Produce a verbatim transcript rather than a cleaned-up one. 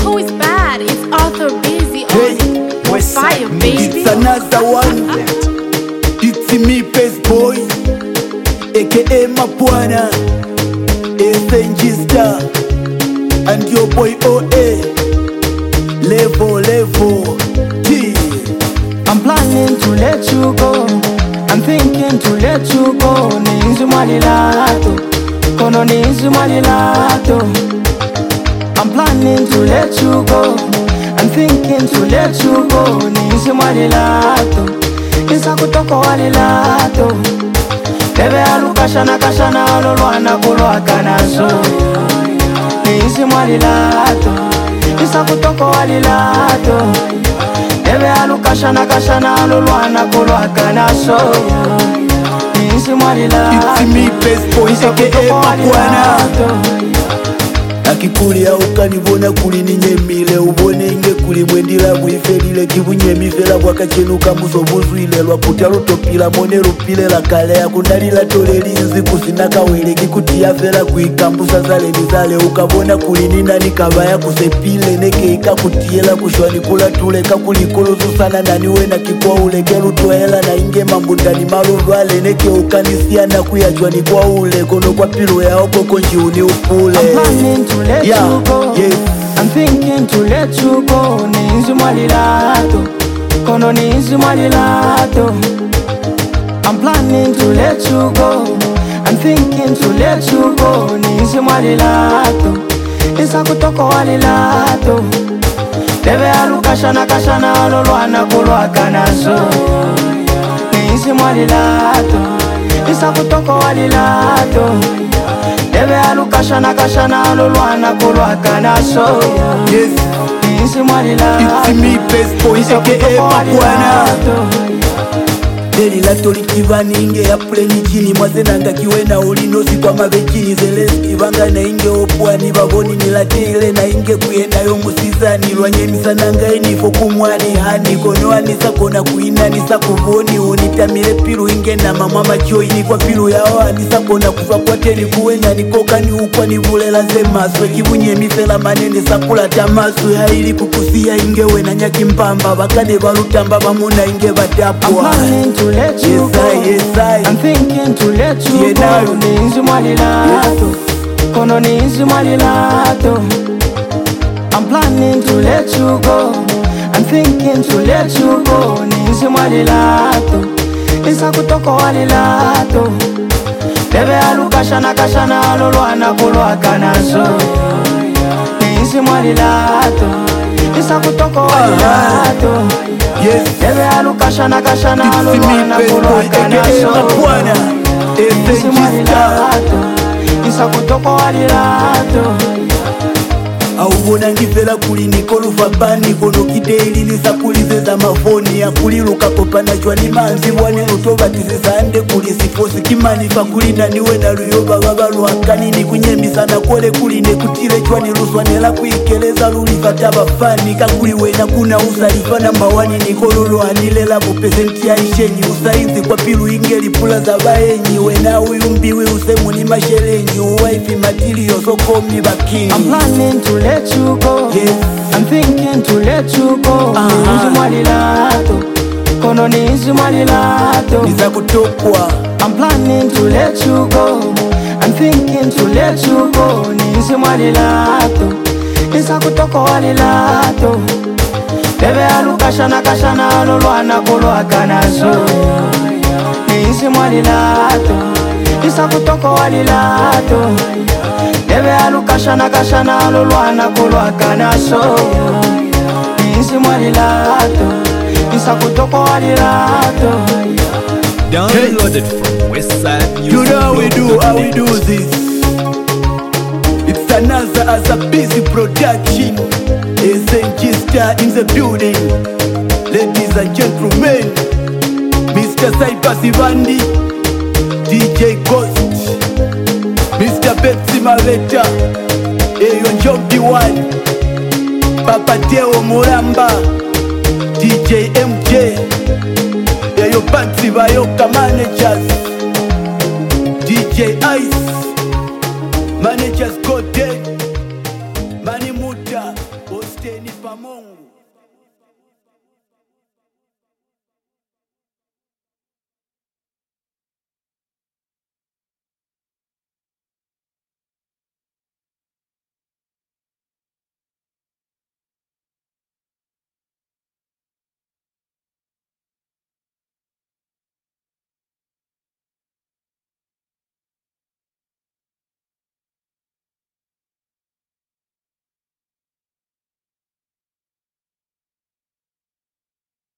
Who is bad? It's Arthur Busy Hey, on West Fire, baby. It's another one. It's me, Best Boy, aka Mapwana, S N G Star, and your boy O A. Level, level, T. I'm planning to let you go. I'm thinking to let you go. Ninzu malilato, kono ninzu malilato. I'm planning to let you go. I'm thinking to let you go. Ninzu malilato, isa kutoko walilato. Bebe alukashana kashana alolwana kulwaka nazo. Ninzu malilato, isa kutoko walilato. Bebe alukashana kashana alolwana kulwaka nazo. Ninzu malilato, It's me, Best Boy, aka Mapwana. Akikulia ukanibona kuli ninyemile ubone inge kuli bwendila bwifelile kibunyemifela bwakachenuka musobuzwile lwaputa lutopila mone lupile la kale akundalila tolelinzi kusinaka wele kikutia fela kuikambusa zale nizale ukabona kuli ninani kabaya kusepile neke ikakutiela kushwani kula tule kakulikulu susana nani wena kikwa uleke lutoela na inge mambundani maluvale neke ukanisia na kuyajwani kwa ule kono kwa pilo ya oko konji uni upule. To let yeah, you go, yes. I'm thinking to let you go. Ninzu malilato, kono ninzu malilato. I'm planning to let you go. I'm thinking to let you go. Ninzu malilato, isa kutoko walilato. Bebe alukashana kashana alolwana kulwaka nazo. Ninzu malilato, isa kutoko walilato. Bebe alukashana kashana alolwana kulwaka naso. Yes, Ninzi malilato, it's me, Best Boy, aka Mapwana. Deli la tolikiva ninge ya pleni chini mwazenanga kiwena ulinosi kwa mavechini zelesti vanga na inge opwani vavoni nilatile na inge kuyenda yo musizani lwanyemisana enifo kumwani hani kono anisa kona kuina nisa kuvoni unitamile pilu inge na mama machoini kwa pilu yao anisa kona kufa kwa teni kuwena nikoka ni ukwa nivulela zemaswe kibunyemifela manene sakula tamasu ya ili kukusia inge wena nyaki mpamba vakane valutamba vamuna inge vatapwa. To let you yes, go, I, yes, I. I'm thinking to let you yeah, go. Ninzu malilato, yes. Kono ninzu malilato. I'm planning to let you go. I'm thinking to let you go. Ninzu malilato, isa kutoko walilato. Bebe alukashana kashana alolwana kulwaka nazo. Ninzu malilato, isa kutoko walilato. Yes, Bebe alukashana kashana alolwana kulwaka naso. S N G Star, isa kutoko walilato. aubona ngifela kuli nikolufa pani kono kideli nisakulize za mafoni ya kuliluka kopana chwani manzi wane lutoba tizisande kuli sifosi kimani fakulina niwe na luyoba babalu akanini kunyemisana kole kuli nekutile chwani luswanela kuikeleza lulifataba fani kakuli wena kuna usalifana mawani nikololo anilela bupesenti ya ishenyi usaizi kwa pilu ingeli pula za baenyi wena uyumbiwi usemu ni masherenyi uwaifi matilio sokomi bakini. I'm planning to let you go. Yes. I'm thinking to let you go. uh-huh. Ninzu malilato, kono ninzu malilato. Niza kutokwa. I'm planning to let you go. I'm thinking to let you go. Ninzu malilato, isa kutoko walilato. Bebe alukashana kashana alolwana kulwaka nazo. Ninzu malilato, isa kutoko walilato. Bebe alukashana kashana alolwana kulwaka naso. Ninzi mwalilato, isa kutoko walilato. Downloaded from Westside Music. You know how we do, how we do this. It's another as a busy production. S N G Star in the building. Ladies and gentlemen, Mister Cypress Ivandi, D J Ghost, Mister Betsy Maveta, Eyo Njombi One, Papa Teo Muramba, D J M J, Eyo Patsy Bayoka Managers, D J Ice, Managers Go Dead, Mani Muta, teni pa Mungu.